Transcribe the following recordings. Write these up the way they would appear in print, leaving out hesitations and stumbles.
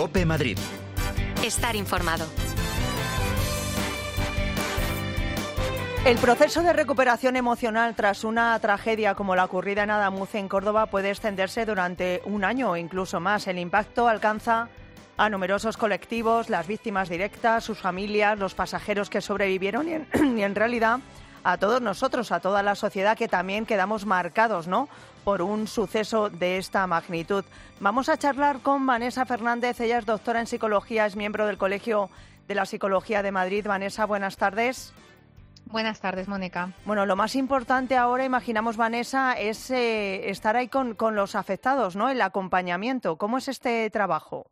COPE Madrid. Estar informado. El proceso de recuperación emocional tras una tragedia como la ocurrida en Adamuz, en Córdoba, puede extenderse durante un año o incluso más. El impacto alcanza a numerosos colectivos, las víctimas directas, sus familias, los pasajeros que sobrevivieron y en realidad a todos nosotros, a toda la sociedad, que también quedamos marcados, ¿no?, por un suceso de esta magnitud. Vamos a charlar con Vanessa Fernández. Ella es doctora en psicología, es miembro del Colegio de la Psicología de Madrid. Vanessa, buenas tardes. Buenas tardes, Mónica. Bueno, lo más importante ahora, imaginamos, Vanessa, es estar ahí con los afectados, ¿no?, el acompañamiento. ¿Cómo es este trabajo?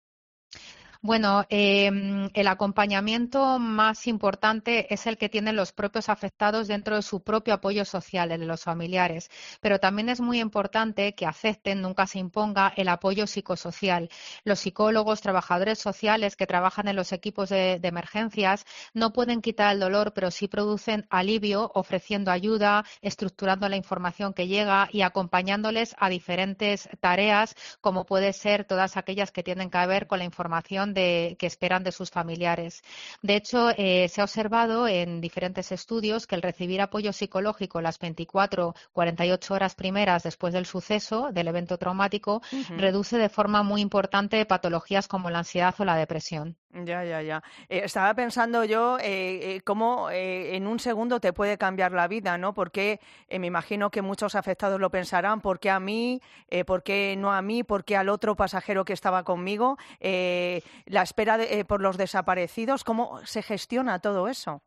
Bueno, el acompañamiento más importante es el que tienen los propios afectados dentro de su propio apoyo social, el de los familiares. Pero también es muy importante que acepten, nunca se imponga, el apoyo psicosocial. Los psicólogos, trabajadores sociales que trabajan en los equipos de emergencias no pueden quitar el dolor, pero sí producen alivio ofreciendo ayuda, estructurando la información que llega y acompañándoles a diferentes tareas, como puede ser todas aquellas que tienen que ver con la información que esperan de sus familiares. De hecho, se ha observado en diferentes estudios que el recibir apoyo psicológico las 48 horas primeras después del suceso, del evento traumático, reduce de forma muy importante patologías como la ansiedad o la depresión. Ya. Estaba pensando yo cómo en un segundo te puede cambiar la vida, ¿no? Porque me imagino que muchos afectados lo pensarán. ¿Por qué a mí? ¿Por qué no a mí? ¿Por qué al otro pasajero que estaba conmigo? La espera por los desaparecidos. ¿Cómo se gestiona todo eso?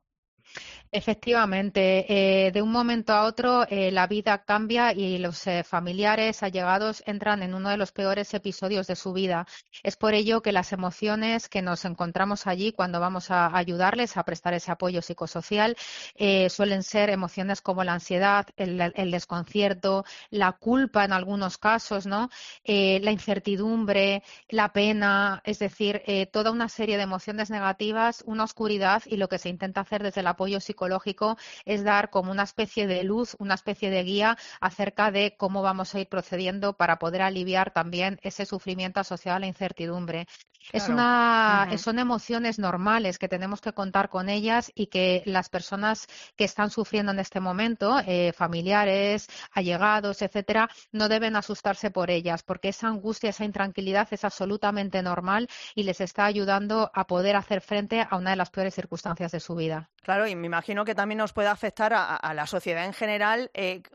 Efectivamente, de un momento a otro la vida cambia y los familiares allegados entran en uno de los peores episodios de su vida. Es por ello que las emociones que nos encontramos allí cuando vamos a ayudarles a prestar ese apoyo psicosocial suelen ser emociones como la ansiedad, el desconcierto, la culpa en algunos casos, ¿no? La incertidumbre, la pena, es decir, toda una serie de emociones negativas, una oscuridad, y lo que se intenta hacer desde el apoyo psicológico es dar como una especie de luz, una especie de guía acerca de cómo vamos a ir procediendo para poder aliviar también ese sufrimiento asociado a la incertidumbre. Claro. Son emociones normales que tenemos que contar con ellas y que las personas que están sufriendo en este momento, familiares, allegados, etcétera, no deben asustarse por ellas, porque esa angustia, esa intranquilidad es absolutamente normal y les está ayudando a poder hacer frente a una de las peores circunstancias de su vida. Claro, y me imagino que también nos puede afectar a la sociedad en general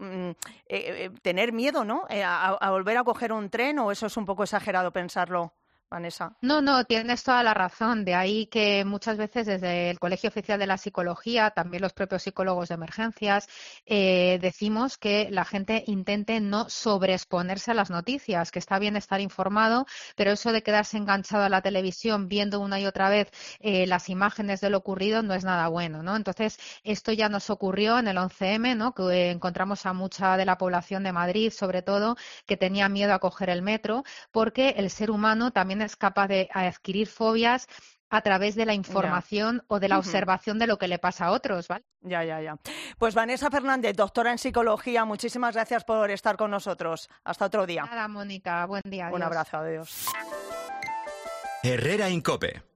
tener miedo, ¿no?, a volver a coger un tren, ¿o eso es un poco exagerado pensarlo, Vanessa? No, tienes toda la razón. De ahí que muchas veces desde el Colegio Oficial de la Psicología, también los propios psicólogos de emergencias, decimos que la gente intente no sobreexponerse a las noticias, que está bien estar informado, pero eso de quedarse enganchado a la televisión viendo una y otra vez las imágenes de lo ocurrido no es nada bueno, ¿no? Entonces, esto ya nos ocurrió en el 11M, ¿no?, que encontramos a mucha de la población de Madrid, sobre todo, que tenía miedo a coger el metro, porque el ser humano también es capaz de adquirir fobias a través de la información o de la observación de lo que le pasa a otros, ¿vale? Ya. Pues Vanessa Fernández, doctora en psicología, muchísimas gracias por estar con nosotros. Hasta otro día. Nada, Mónica, buen día. Adiós. Un abrazo, adiós. Herrera en COPE.